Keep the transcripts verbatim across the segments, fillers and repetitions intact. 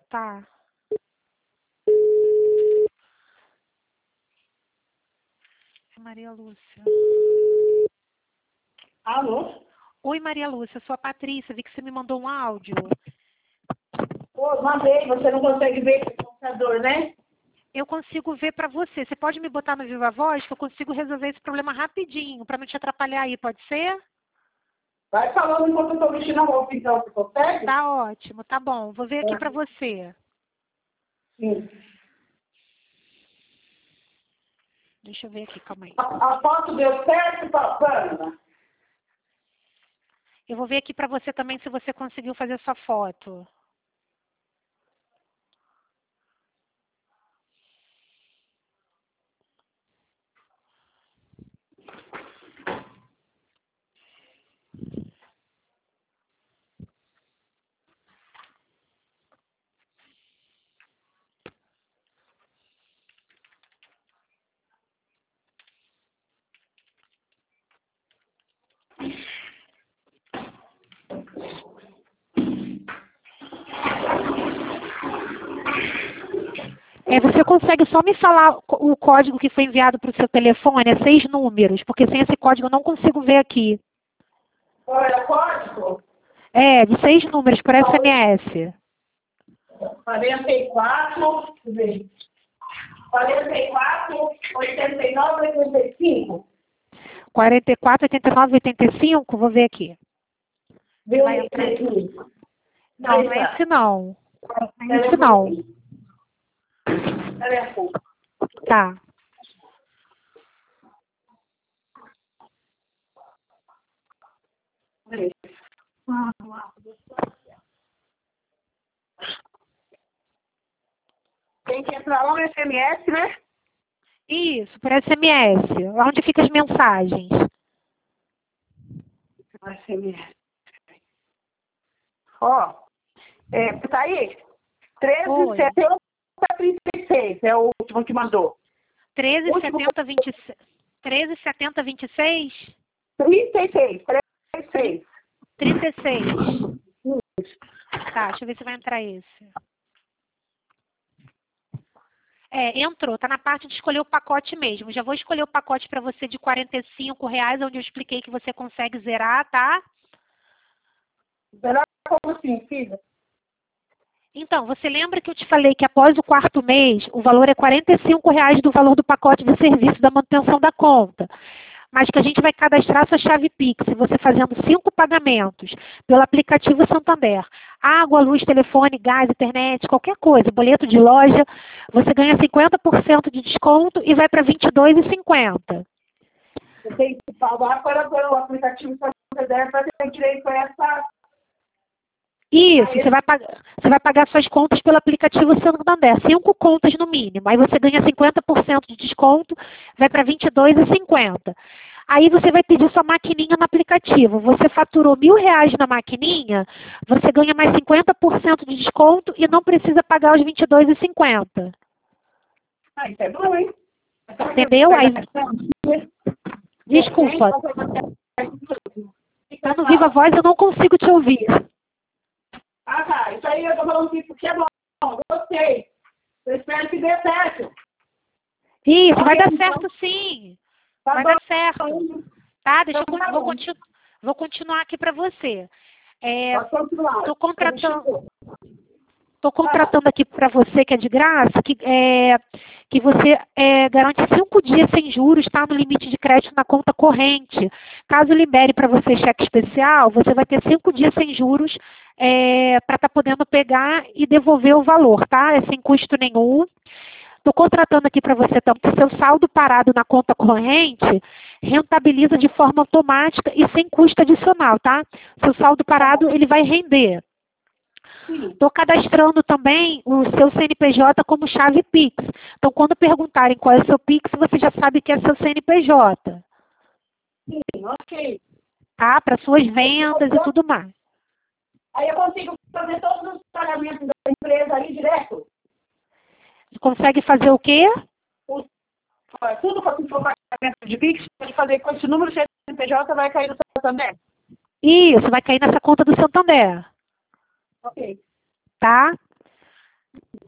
Tá. É Maria Lúcia. Alô? Oi, Maria Lúcia, sou a Patrícia. Vi que você me mandou um áudio. Pô, mandei, você não consegue ver esse computador, né? Eu consigo ver pra você. Você pode me botar no Viva Voz que eu consigo resolver esse problema rapidinho, pra não te atrapalhar aí, pode ser? Vai falando enquanto eu tô vestindo a roupa, então, você consegue? Tá ótimo, tá bom. Vou ver aqui É. pra você. Sim. Deixa eu ver aqui, calma aí. A, a foto deu certo, Pamela? Eu vou ver aqui pra você também se você conseguiu fazer sua foto. É, você consegue só me falar o código que foi enviado para o seu telefone? É seis números, porque sem esse código eu não consigo ver aqui. Qual era o código? É, de seis números por S M S. quarenta e quatro, deixa eu ver. quarenta e quatro, oitenta e nove, oitenta e cinco. quarenta e quatro, oitenta e nove, oitenta e cinco, vou ver aqui. Viu? Vai entrar aqui. Não, não é esse não. Não é esse não. Telefone. Tá. Tem que entrar lá no S M S, né? Isso, por S M S. Lá onde ficam as mensagens. No S M S. Ó, é, tá aí? treze, Oi. setenta, trinta e seis é o último que mandou. treze, Último. setenta, vinte e seis. treze, setenta, vinte e seis? trinta e seis, trinta e seis. trinta e seis. Tá, deixa eu ver se vai entrar esse. É, entrou, tá na parte de escolher o pacote mesmo. Já vou escolher o pacote para você de quarenta e cinco reais, onde eu expliquei que você consegue zerar, tá? Será como assim, filha? Então, você lembra que eu te falei que após o quarto mês, o valor é quarenta e cinco reais do valor do pacote de serviço da manutenção da conta. Mas que a gente vai cadastrar sua chave Pix, você fazendo cinco pagamentos pelo aplicativo Santander. Água, luz, telefone, gás, internet, qualquer coisa, boleto de loja, você ganha cinquenta por cento de desconto e vai para vinte e dois reais e cinquenta centavos. Você tem que pagar para o aplicativo Santander para ter direito a essa... Isso, você vai, pagar, você vai pagar suas contas pelo aplicativo Santander, cinco contas no mínimo. Aí você ganha cinquenta por cento de desconto, vai para vinte e dois reais e cinquenta centavos. Aí você vai pedir sua maquininha no aplicativo. Você faturou mil reais na maquininha, você ganha mais cinquenta por cento de desconto e não precisa pagar os vinte e dois reais e cinquenta centavos. Ah, isso é bom, hein? Entendeu? Aí, desculpa, tá no Viva Voz, eu não consigo te ouvir. Ah, tá. Isso aí eu tô falando que porque é bom. Gostei. Eu espero que dê certo. Isso, vai Ok, dar então. certo sim. Tá Vai bom. dar certo. Tá? Deixa eu Então, con- tá vou, bom. continu, vou continuar aqui para você. É, Pode continuar. tô contratando, tô contratando aqui para você que é de graça, que, é, que você é, garante cinco dias sem juros, tá? No limite de crédito na conta corrente. Caso libere para você cheque especial, você vai ter cinco dias sem juros é, para estar podendo pegar e devolver o valor, tá? É sem custo nenhum. Estou contratando aqui para você, então, que seu saldo parado na conta corrente rentabiliza de forma automática e sem custo adicional, tá? Seu saldo parado, ele vai render. Estou cadastrando também o seu C N P J como chave Pix. Então, quando perguntarem qual é o seu Pix, você já sabe que é seu C N P J. Sim, ok. Tá? Para suas vendas e tudo mais. Aí eu consigo fazer todos os pagamentos da empresa ali direto? Consegue fazer o quê? O- Tudo que for pagamento de Pix, pode fazer com esse número, o C N P J vai cair no Santander? Isso, vai cair nessa conta do Santander. Ok. Tá?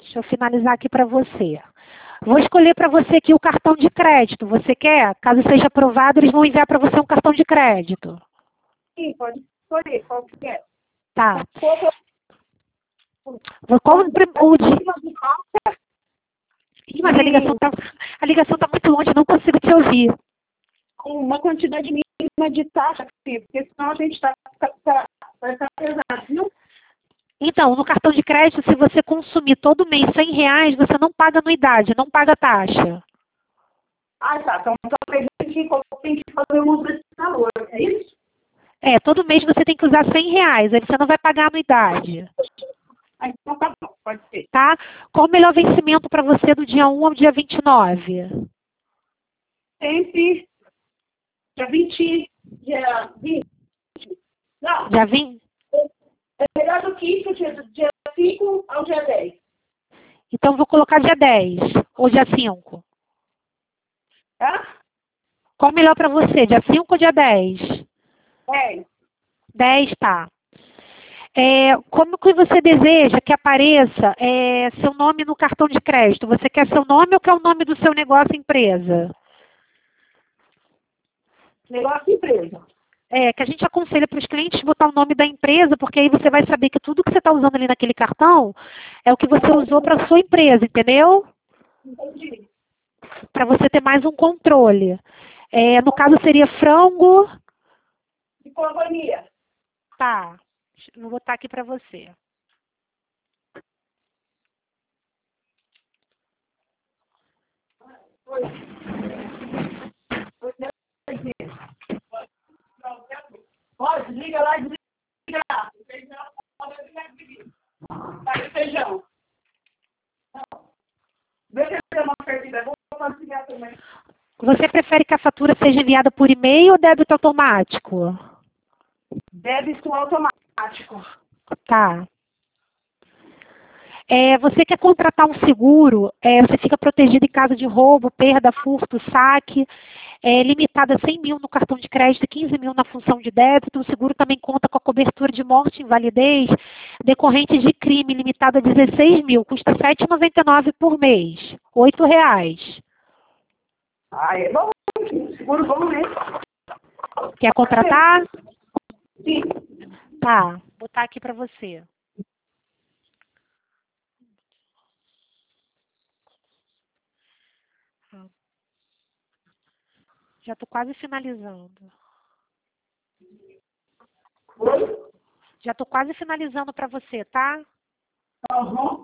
Deixa eu finalizar aqui para você. Vou escolher para você aqui o cartão de crédito. Você quer? Caso seja aprovado, eles vão enviar para você um cartão de crédito. Sim, pode escolher qual que é. Tá. Qual que é Vou- Qual o, prim- o dia? de taxa? Ih, mas a ligação tá, a ligação tá muito longe, eu não consigo te ouvir. Uma quantidade mínima de taxa, filho, porque senão a gente tá, tá, tá, vai ficar pesado, viu? Então, no cartão de crédito, se você consumir todo mês cem reais, você não paga anuidade, não paga taxa. Ah, tá. Então, talvez a gente tem que fazer um uso desse valor, é isso? É, todo mês você tem que usar cem reais, aí você não vai pagar anuidade. Ah, então tá bom, pode ser. Tá? Qual o melhor vencimento para você do dia um ao dia vinte e nove? Sempre dia vinte, dia vinte. Não, Dia vinte? é melhor do que isso, dia, dia cinco ao dia dez. Então, vou colocar dia dez ou dia cinco. Tá? Qual o melhor para você, dia cinco ou dia dez? É. dez, tá. É, como que você deseja que apareça é, seu nome no cartão de crédito? Você quer seu nome ou quer o nome do seu negócio empresa? Negócio empresa. É, que a gente aconselha para os clientes botar o nome da empresa, porque aí você vai saber que tudo que você está usando ali naquele cartão é o que você usou para a sua empresa, entendeu? Entendi. Para você ter mais um controle. É, no caso seria frango. E companhia. Tá, vou botar aqui para você. Oi. Pode, desliga lá, desliga lá. Tá aí o feijão. Vê se tem uma perdida. Vou compartilhar também. Você prefere que a fatura seja enviada por e-mail ou débito automático? Débito automático. Tá. É, você quer contratar um seguro, é, você fica protegido em caso de roubo, perda, furto, saque, é, limitado a cem mil no cartão de crédito e quinze mil na função de débito. O seguro também conta com a cobertura de morte e invalidez decorrente de crime, limitado a dezesseis mil, custa sete reais e noventa e nove centavos por mês, oito reais. Ah, é bom. Seguro bom mesmo. Quer contratar? Sim. Tá, vou botar aqui para você. Já estou quase finalizando. Oi? Já estou quase finalizando para você, tá? Aham.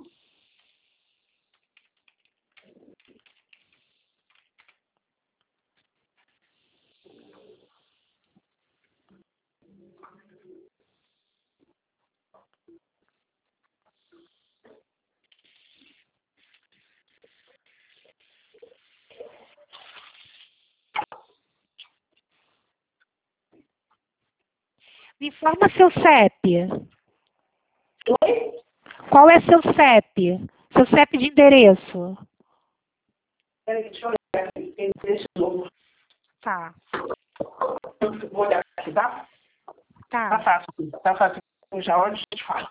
Me informa seu C E P. Oi? Qual é seu C E P? Seu C E P de endereço. Peraí, deixa eu olhar aqui. Tem esse novo. Tá, Eu vou olhar aqui, tá? Tá tá. fácil. Tá fácil. Eu já olho e a gente fala.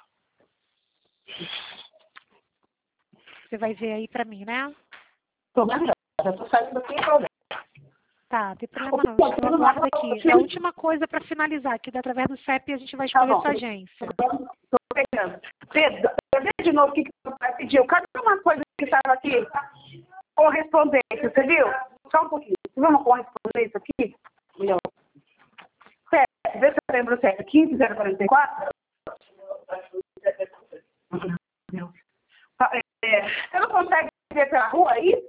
Você vai ver aí pra mim, né? Tô vendo já. Já tô saindo aqui, problema. Tá, tem problema não. Eu só aguardo aqui. É a última coisa para finalizar, que através do C E P a gente vai Tá escolher bom. sua agência. Tô pegando. Pedro, eu vejo de novo o que que você vai pedir. Cadê uma coisa que estava aqui? Correspondência, você viu? Só um pouquinho. Você viu uma correspondência aqui? Não. Certo, vê se eu lembro certo. quinze zero quarenta e quatro? É, você não consegue ver pela rua aí?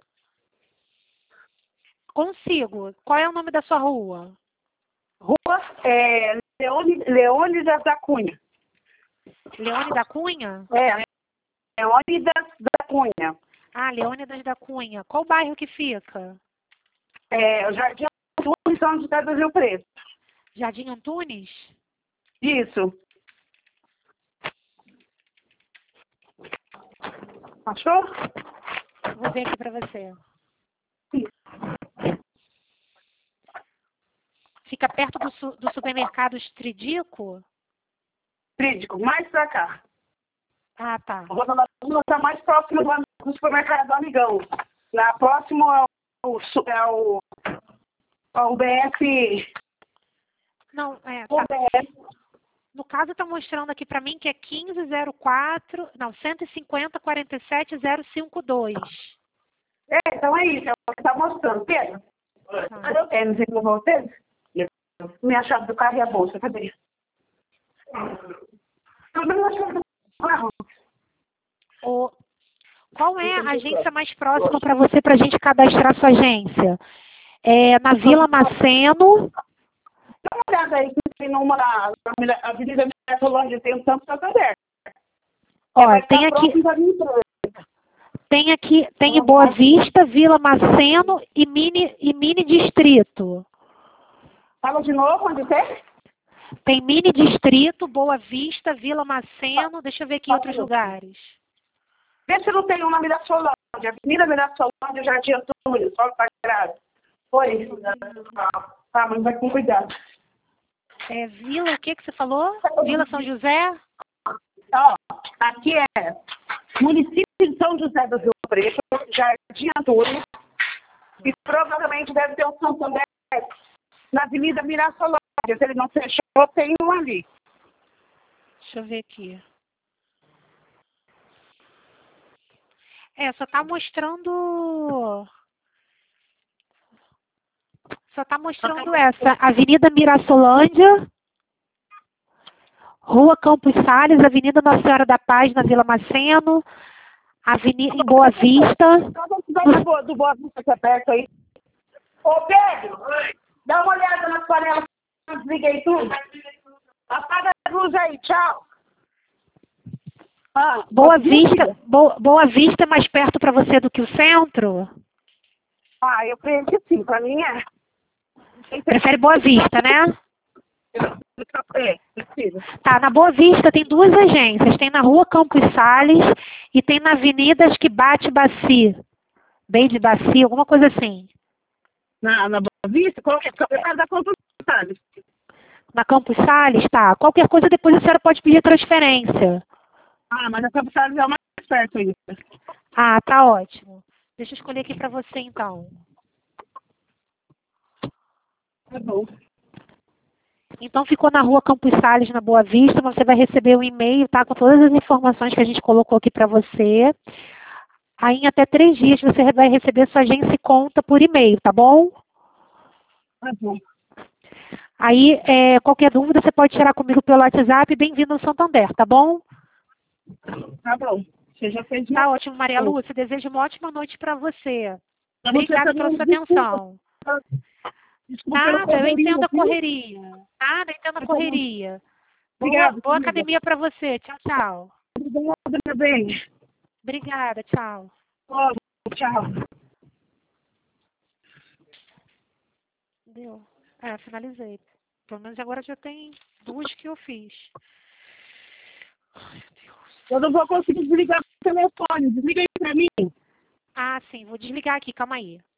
Consigo. Qual é o nome da sua rua? Rua é, Leone, Leônidas da Cunha. Leone da Cunha? É, Leônidas da Cunha. Ah, Leônidas da Cunha. Qual bairro que fica? É, o Jardim Antunes, São José do Rio Preto. Jardim Antunes? Isso. Achou? Vou ver aqui para você. Sim. Fica perto do, su do supermercado Estridico? Trídico, mais pra cá. Ah, tá. A Rua Lula está mais próxima do, do supermercado do Amigão. Na próximo é o, é o, é o B F. Não, é, O tá. B F. No caso, está mostrando aqui para mim que é quinze zero quatro, não, cento e cinquenta, quarenta e sete, zero cinco dois. É, então é isso, é o que está mostrando. Pedro, Tá. cadê o tênis? Ele levou o tênis? Minha chave do carro e a bolsa, cadê? Cadê a chave do carro? O, qual é a agência mais próxima para você, para a gente cadastrar sua agência? É na Vila Maceno. Dá uma olhada aí, que tem uma na na Avenida Mirasolândia, tem um Santo Santander. Ó, tem aqui, tem aqui, tem em Boa Vista, Vila Maceno e Mini, e Mini Distrito. Fala de novo, onde tem? Tem Mini Distrito, Boa Vista, Vila Maceno, deixa eu ver aqui outros lugares. Vê se não tem um na Mirasolândia. Avenida Mirasolândia, Jardim Antônio, Sol Sagrado. Foi. Tá, mas vai com cuidado. É Vila, o que que você falou? Vila São José? Ó, aqui é município de São José do Rio Preto, Jardim Antônio, e provavelmente deve ter um Santander na Avenida Mirasolândia. Se ele não fechou, tem um ali. Deixa eu ver aqui. É, só tá mostrando... Só tá mostrando essa. Avenida Mirasolândia, Rua Campos Sales, Avenida Nossa Senhora da Paz, na Vila Maceno, Avenida em Boa Vista. Do, do Boa Vista que é perto aí. Ô, Pedro, dá uma olhada nas panelas. Desliguei tudo. Apaga a luz aí, tchau. Ah, Boa Vista, Boa, Boa Vista é mais perto para você do que o centro? Ah, eu creio que sim, pra mim é. Prefere Boa Vista, né? É, prefiro. Tá, na Boa Vista tem duas agências. Tem na Rua Campos Sales e tem na Avenida Esquibate Baci. Bem de Baci, alguma coisa assim. Na, na Boa Vista? Qual é? É da Campos Sales. Na Campos Sales, tá. Qualquer coisa depois a senhora pode pedir transferência. Ah, mas a Campos Sales é o mais perto ainda. Ah, tá ótimo. Deixa eu escolher aqui pra você então. Tá bom. Então ficou na Rua Campos Sales, na Boa Vista. Você vai receber o e-mail, tá? Com todas as informações que a gente colocou aqui pra você. Aí em até três dias você vai receber sua agência e conta por e-mail, tá bom? Tá bom. Aí, é, qualquer dúvida, você pode tirar comigo pelo WhatsApp. Bem-vindo ao Santander, tá bom? Tá bom. Você já fez Tá ótimo, Maria Lúcia. Desejo uma ótima noite para você. Pra Obrigada você pela sua também, atenção. Desculpa pela Nada, eu correria, entendo a viu? correria. Nada, eu entendo a correria. Boa, Obrigada, boa querida. academia para você. Tchau, tchau. Obrigada, meu bem. Obrigada, tchau. Ó, tchau. Deu. É, finalizei. Pelo menos agora já tem duas que eu fiz. Ai, meu Deus. Eu não vou conseguir desligar o telefone. Desliga aí pra mim. Ah, sim. Vou desligar aqui. Calma aí.